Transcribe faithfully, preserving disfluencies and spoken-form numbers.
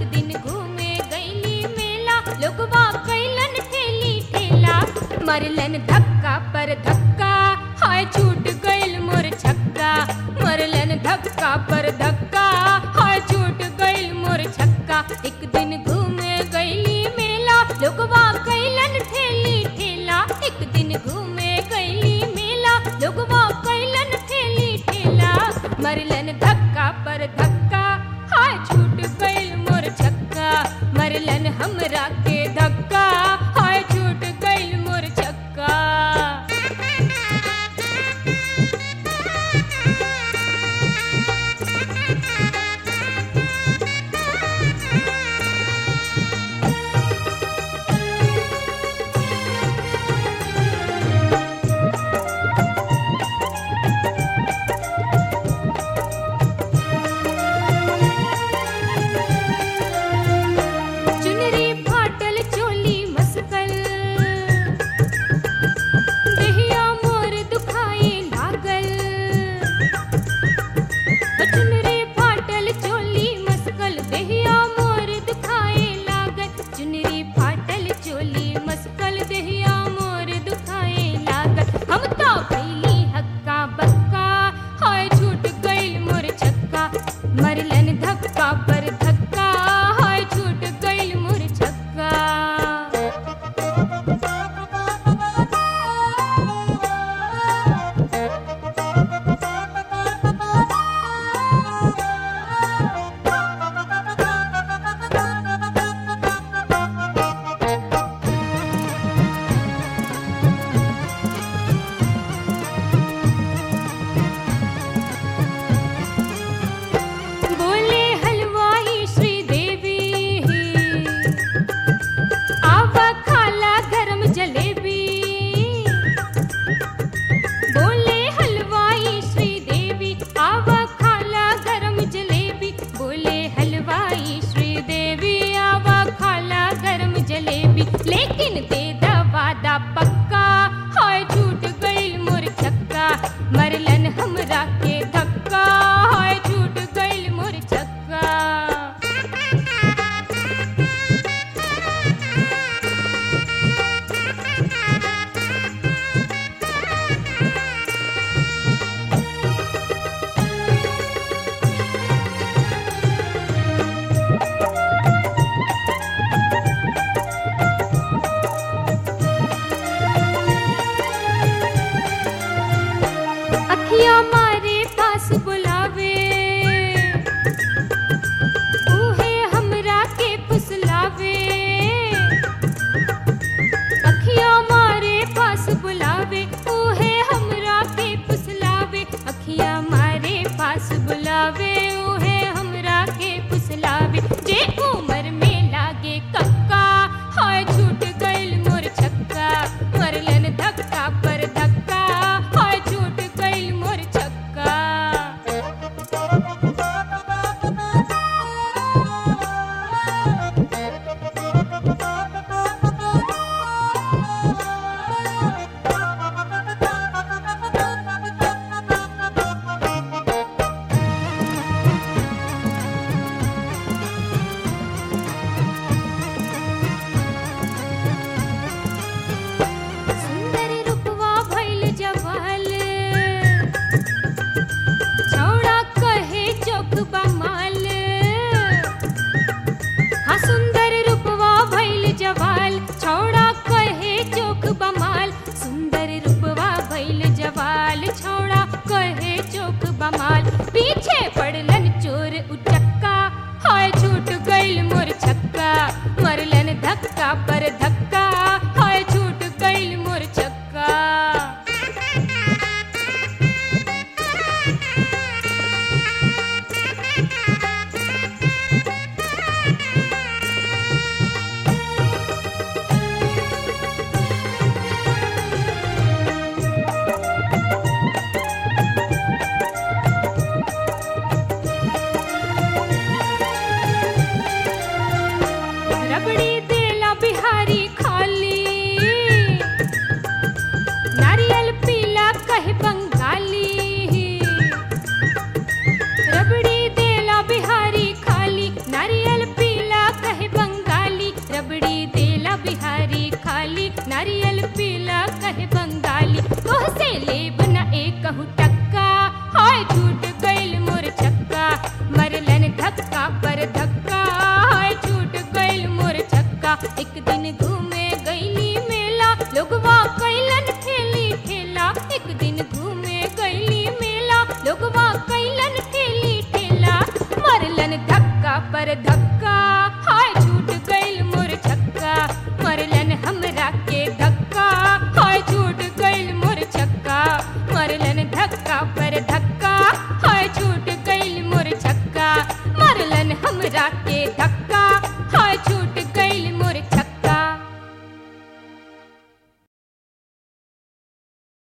एक दिन घूमे गईली मेला, लोगवा कैलन ठेली ठेला, मरलन धक्का पर धक्का, हाय छूट गईल मोर छक्का, मरलन धक्का पर धक्का, हाय छूट गईल मोर छक्का। एक दिन घूमे गईली मेला, लोगवा कैलन ठेली ठेला, एक दिन घूमे गईली मेला, लोगवा कैलन ठेली ठेला, मरलन धक्का पर धक्का, हाय छूट गईल मोर छक्का, मरलन हमरा के धक्का, हाय छूट गईल मोर छक्का। मरलन धक्का पर धक्का, हाय छूट गईल मोर छक्का। लेकिन दे दवादा पक्का, हाय छूट गईल मोर छक्का, मरलन हमरा के धक्का, हाय छूट गईल मोर छक्का। अखियाँ मारे पास बुलावे, ऊहे हमरा के फुसलावे, अखियाँ मारे पास बुलावे, ऊहे हमरा के फुसलावे, अखियाँ मारे पास बुलावे, ऊहे हमरा के फुसलावे, जे उमर में लागे कक्का, हाय छूट गईल मोर छक्का, मरलन धक्का पर धक्का, हाय छूट गईल मोर छक्का। सुंदर रूपवा भइल जवाल, छौड़ा कहे चोख बमाल, हाँ सुंदर रूपवा भइल जवाल, छौड़ा कहे चोख बमाल, सुंदर रूपवा भइल जवाल, छौड़ा कहे चोख बमाल, पीछे पड़लन चोर उचक्का, हाय छूट गईल मोर छक्का, मरलन धक्का पर धक्का, हाय छूट गईल मोर छक्का। रबड़ी देला बिहारी खाली, नारियल पीला कहे बंगाली, रबड़ी देला बिहारी खाली, नारियल पीला नारियल पीला कहे बंगाली तोह से लेब न एक कहूँ टक्का हाय झूठ